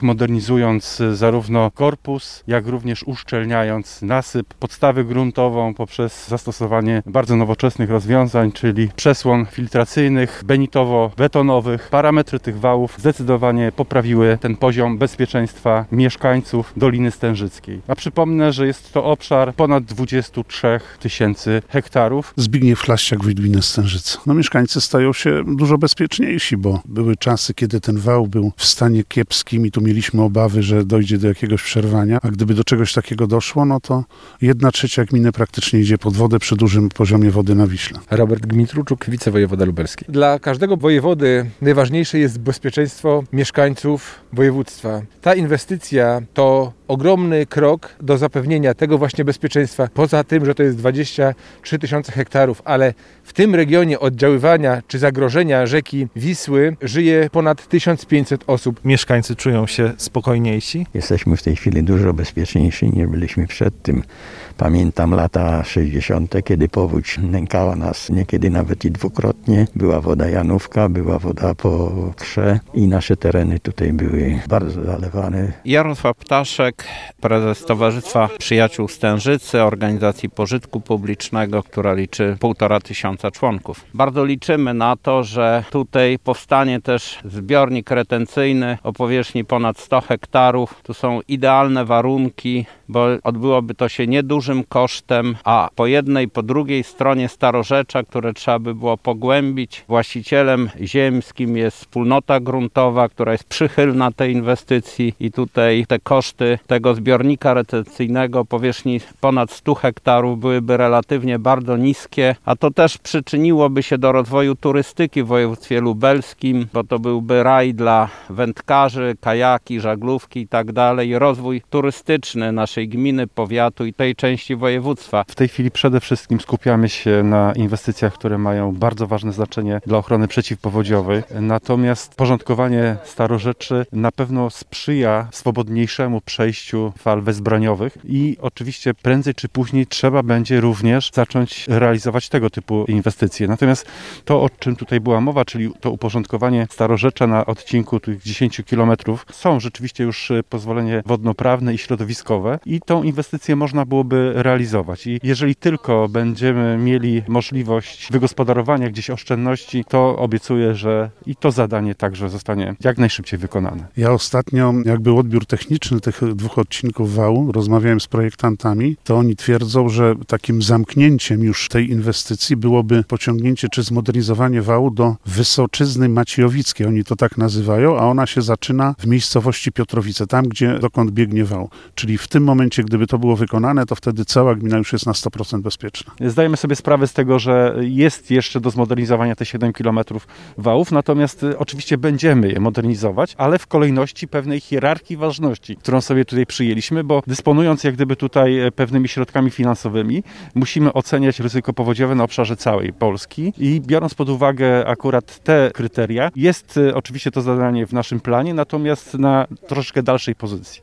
modernizując zarówno korpus, jak również uszczelniając nasyp, podstawę gruntową poprzez zastosowanie bardzo nowoczesnych rozwiązań, czyli przesłon filtracyjnych, benitowo-betonowych. Parametry tych wałów zdecydowanie poprawiły ten poziom bezpieczeństwa mieszkańców Doliny Stężyckiej. A przypomnę, że jest to obszar ponad 23 000 hektarów. Zbigniew Laściak, wójt gminy Stężyca. Mieszkańcy stają się dużo bezpieczniejsi, bo były czasy, kiedy ten wał był w stanie kiepskim i tu mieliśmy obawy, że dojdzie do jakiegoś przerwania, a gdyby do czegoś takiego doszło, no to 1/3 gminy praktycznie idzie pod wodę przy dużym poziomie wody na Wiśle. Robert Gmitruczuk, wicewojewoda lubelski. Dla każdego wojewody najważniejsze jest bezpieczeństwo mieszkańców województwa. Ta inwestycja to ogromny krok do zapewnienia tego właśnie bezpieczeństwa. Poza tym, że to jest 23 000 hektarów, ale w tym regionie oddziaływania czy zagrożenia rzeki Wisły żyje ponad 1500 osób. Mieszkańcy czują się spokojniejsi? Jesteśmy w tej chwili dużo bezpieczniejsi niż byliśmy przed tym. Pamiętam lata 60., kiedy powódź nękała nas niekiedy nawet i dwukrotnie. Była woda Janówka, była woda po Krze i nasze tereny tutaj były bardzo zalewane. Jarosław Ptaszek, prezes Towarzystwa Przyjaciół Stężycy, organizacji pożytku publicznego, która liczy 1500 członków. Bardzo liczymy na to, że tutaj powstanie też zbiornik retencyjny o powierzchni ponad 100 hektarów. Tu są idealne warunki, bo odbyłoby to się niedużym kosztem, a po jednej, po drugiej stronie Starorzecza, które trzeba by było pogłębić. Właścicielem ziemskim jest wspólnota gruntowa, która jest przychylna tej inwestycji i tutaj te koszty tego zbiornika retencyjnego o powierzchni ponad 100 hektarów byłyby relatywnie bardzo niskie, a to też przyczyniłoby się do rozwoju turystyki w województwie lubelskim, bo to byłby raj dla wędkarzy, kajaki, żaglówki i tak dalej, rozwój turystyczny naszej gminy, powiatu i tej części województwa. W tej chwili przede wszystkim skupiamy się na inwestycjach, które mają bardzo ważne znaczenie dla ochrony przeciwpowodziowej. Natomiast porządkowanie Starorzeczy na pewno sprzyja swobodniejszemu przejściu fal wezbraniowych i oczywiście prędzej czy później trzeba będzie również zacząć realizować tego typu inwestycje. Natomiast to, o czym tutaj była mowa, czyli to uporządkowanie Starorzecza na odcinku tych 10 kilometrów, są rzeczywiście już pozwolenie wodnoprawne i środowiskowe i tą inwestycję można byłoby realizować. I jeżeli tylko będziemy mieli możliwość wygospodarowania gdzieś oszczędności, to obiecuję, że i to zadanie także zostanie jak najszybciej wykonane. Ja ostatnio, jakby odbiór techniczny tych 2 odcinków wału, rozmawiałem z projektantami, to oni twierdzą, że takim zamknięciem już tej inwestycji byłoby pociągnięcie czy zmodernizowanie wału do Wysoczyzny Maciejowickiej. Oni to tak nazywają, a ona się zaczyna w miejscowości Piotrowice, tam dokąd biegnie wał. Czyli w tym momencie, gdyby to było wykonane, to wtedy cała gmina już jest na 100% bezpieczna. Zdajemy sobie sprawę z tego, że jest jeszcze do zmodernizowania te 7 kilometrów wałów, natomiast oczywiście będziemy je modernizować, ale w kolejności pewnej hierarchii ważności, którą sobie tutaj przyjęliśmy, bo dysponując jak gdyby tutaj pewnymi środkami finansowymi, musimy oceniać ryzyko powodziowe na obszarze całej Polski i biorąc pod uwagę akurat te kryteria, jest oczywiście to zadanie w naszym planie, natomiast na troszeczkę dalszej pozycji.